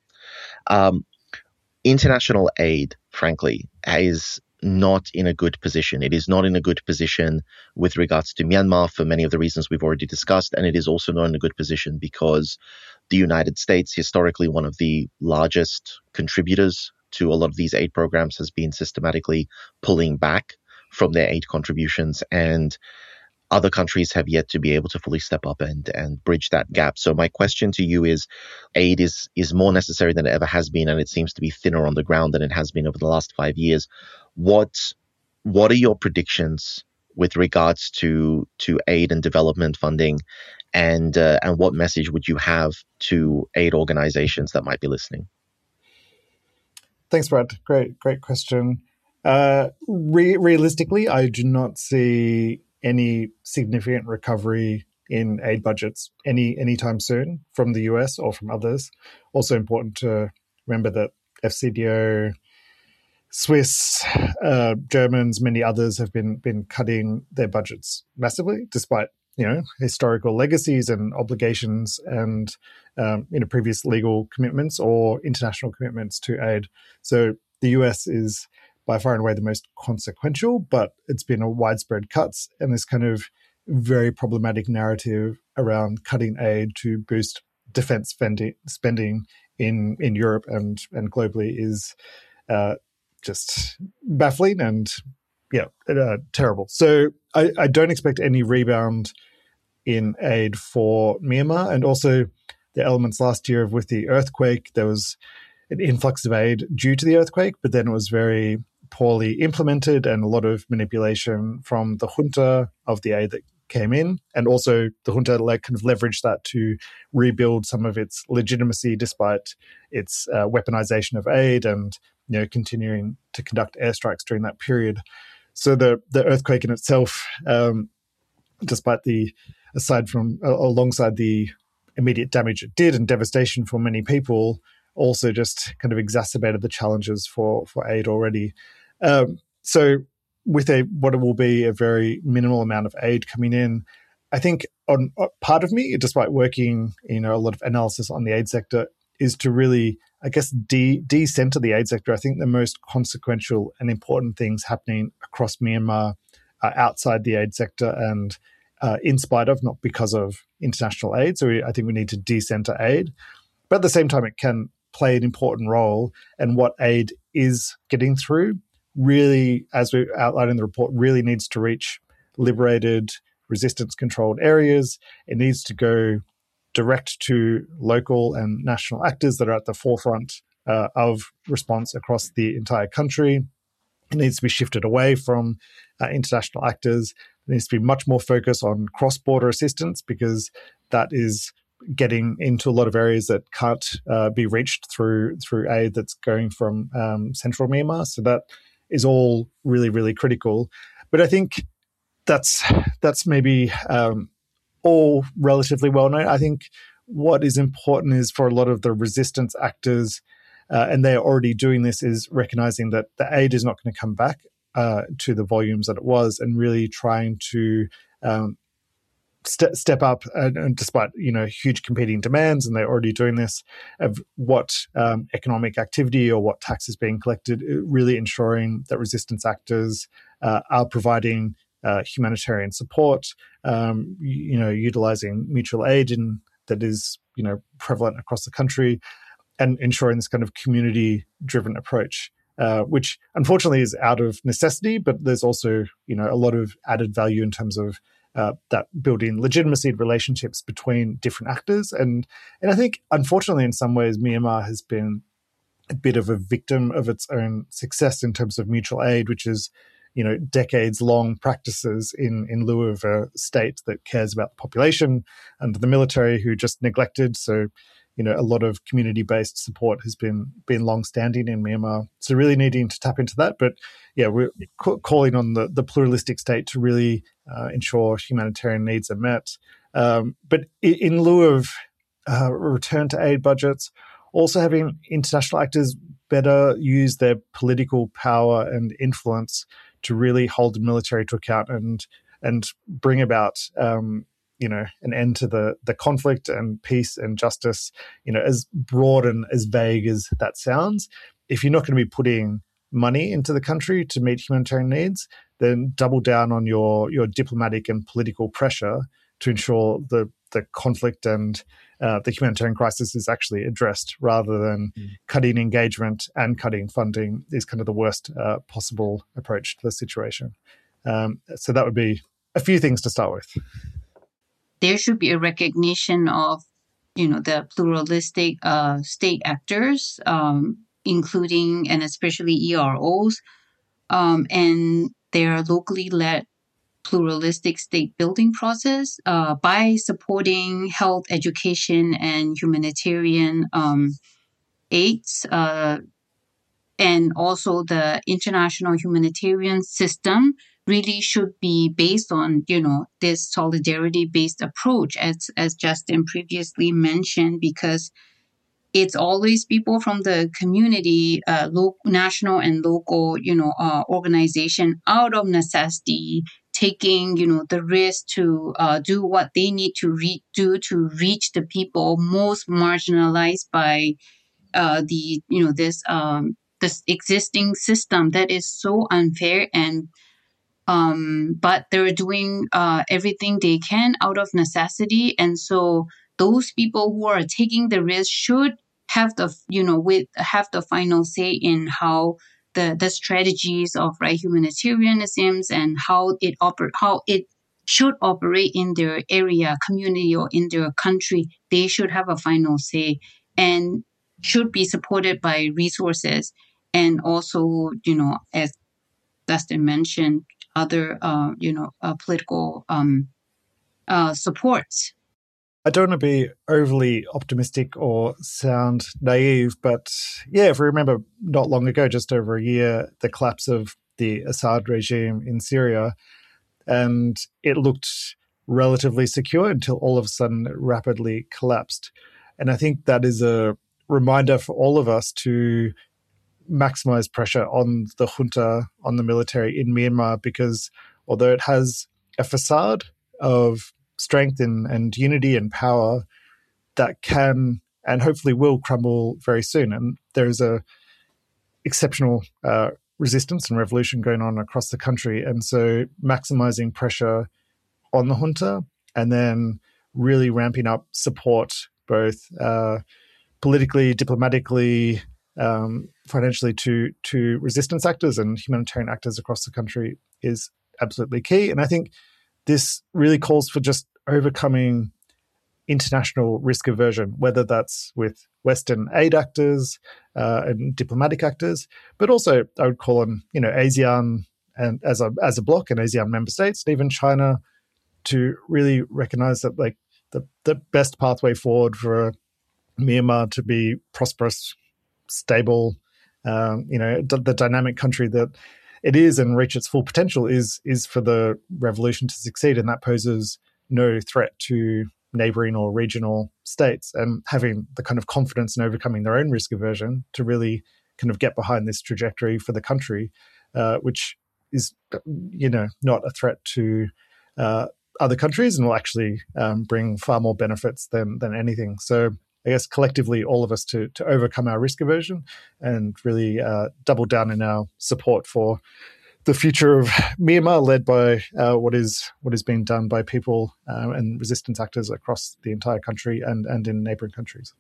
International aid, frankly, is not in a good position. It is not in a good position with regards to Myanmar for many of the reasons we've already discussed. And it is also not in a good position because the United States, historically one of the largest contributors to a lot of these aid programs, has been systematically pulling back from their aid contributions, and other countries have yet to be able to fully step up and bridge that gap. So my question to you is, aid is more necessary than it ever has been, and it seems to be thinner on the ground than it has been over the last 5 years. What are your predictions with regards to aid and development funding, and what message would you have to aid organizations that might be listening? Thanks, Brad. Great question. Realistically, I do not see any significant recovery in aid budgets anytime soon from the US or from others. Also important to remember that FCDO, Swiss, Germans, many others have been cutting their budgets massively, despite historical legacies and obligations and previous legal commitments or international commitments to aid. So the US is by far and away the most consequential, but it's been a widespread cuts, and this kind of very problematic narrative around cutting aid to boost defense spending in Europe and globally is just baffling and terrible. So I don't expect any rebound in aid for Myanmar. And also the elements last year with the earthquake, there was an influx of aid due to the earthquake, but then it was very poorly implemented and a lot of manipulation from the junta of the aid that came in. And also the junta kind of leveraged that to rebuild some of its legitimacy despite its weaponization of aid and continuing to conduct airstrikes during that period. So the earthquake in itself, alongside the immediate damage it did and devastation for many people, also just kind of exacerbated the challenges for aid already. So with what will be a very minimal amount of aid coming in, I think on part of me, despite working a lot of analysis on the aid sector, is to really, I guess, decenter the aid sector. I think the most consequential and important things happening across Myanmar are outside the aid sector and in spite of, not because of international aid. So I think we need to decenter aid. But at the same time, it can play an important role. And what aid is getting through really, as we outlined in the report, really needs to reach liberated, resistance-controlled areas. It needs to go direct to local and national actors that are at the forefront of response across the entire country. It needs to be shifted away from international actors. There needs to be much more focus on cross-border assistance because that is getting into a lot of areas that can't be reached through aid that's going from central Myanmar. So that is all really, really critical. But I think that's maybe all relatively well known. I think what is important is for a lot of the resistance actors, and they're already doing this, is recognizing that the aid is not going to come back to the volumes that it was, and really trying to step up, and despite huge competing demands, and they're already doing this, of what economic activity or what tax is being collected, really ensuring that resistance actors are providing humanitarian support, utilizing mutual aid that is prevalent across the country, and ensuring this kind of community-driven approach, which unfortunately is out of necessity, but there's also a lot of added value in terms of that building legitimacy relationships between different actors. And I think, unfortunately, in some ways, Myanmar has been a bit of a victim of its own success in terms of mutual aid, which is, decades-long practices in lieu of a state that cares about the population and the military who just neglected. So, a lot of community-based support has been long-standing in Myanmar. So really needing to tap into that. But yeah, we're calling on the pluralistic state to really ensure humanitarian needs are met. But in lieu of return to aid budgets, also having international actors better use their political power and influence to really hold the military to account and bring about an end to the conflict and peace and justice, as broad and as vague as that sounds. If you're not going to be putting money into the country to meet humanitarian needs, then double down on your diplomatic and political pressure to ensure the conflict and the humanitarian crisis is actually addressed, rather than cutting engagement and cutting funding is kind of the worst possible approach to the situation. So that would be a few things to start with. There should be a recognition of, the pluralistic state actors, including and especially EROs, and their locally led pluralistic state building process by supporting health, education, and humanitarian aids, and also the international humanitarian system really should be based on, this solidarity-based approach, as Justin previously mentioned, because it's always people from the community, national and local, organization, out of necessity, taking, the risk to do what they need to do to reach the people most marginalized by this existing system that is so unfair. And but they're doing everything they can out of necessity, and so those people who are taking the risk should have the final say in how the strategies of right humanitarianism and how it should operate in their area, community, or in their country. They should have a final say and should be supported by resources, and also, as Dustin mentioned, other political supports. I don't want to be overly optimistic or sound naive, but yeah, if we remember not long ago, just over a year, the collapse of the Assad regime in Syria, and it looked relatively secure until all of a sudden it rapidly collapsed. And I think that is a reminder for all of us to maximize pressure on the junta, on the military in Myanmar, because although it has a facade of strength and unity and power, that can and hopefully will crumble very soon. And there's a exceptional resistance and revolution going on across the country. And so maximizing pressure on the junta and then really ramping up support, both politically, diplomatically, financially to resistance actors and humanitarian actors across the country is absolutely key. And I think this really calls for just overcoming international risk aversion, whether that's with Western aid actors and diplomatic actors, but also I would call on ASEAN and as a bloc and ASEAN member states, and even China, to really recognize that like the best pathway forward for Myanmar to be prosperous, stable, the dynamic country that it is and reach its full potential is for the revolution to succeed, and that poses no threat to neighboring or regional states, and having the kind of confidence in overcoming their own risk aversion to really kind of get behind this trajectory for the country, which is not a threat to other countries and will actually bring far more benefits than anything. So I guess collectively, all of us to overcome our risk aversion and really double down in our support for the future of Myanmar, led by what is being done by people and resistance actors across the entire country and in neighboring countries.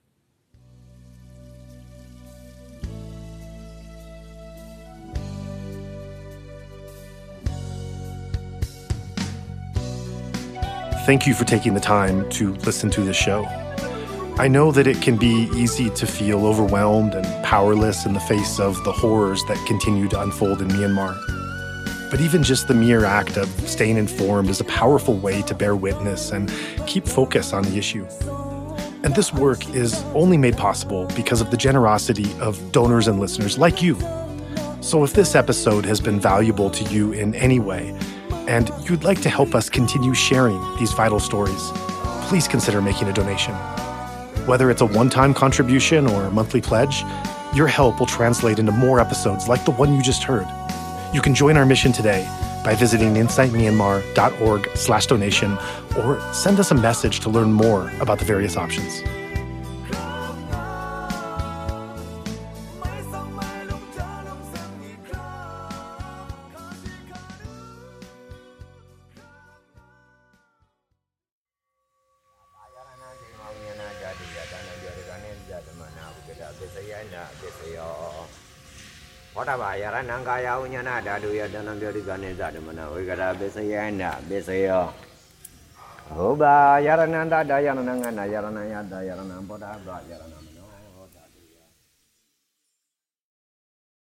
Thank you for taking the time to listen to this show. I know that it can be easy to feel overwhelmed and powerless in the face of the horrors that continue to unfold in Myanmar. But even just the mere act of staying informed is a powerful way to bear witness and keep focus on the issue. And this work is only made possible because of the generosity of donors and listeners like you. So if this episode has been valuable to you in any way, and you'd like to help us continue sharing these vital stories, please consider making a donation. Whether it's a one-time contribution or a monthly pledge, your help will translate into more episodes like the one you just heard. You can join our mission today by visiting insightmyanmar.org/donation or send us a message to learn more about the various options. Kaya unyana dadu ya danam biari gane zada mana wigara besaya na besaya. Oba yarana da yarana ngana yarana ya da yarana boda ba yarana.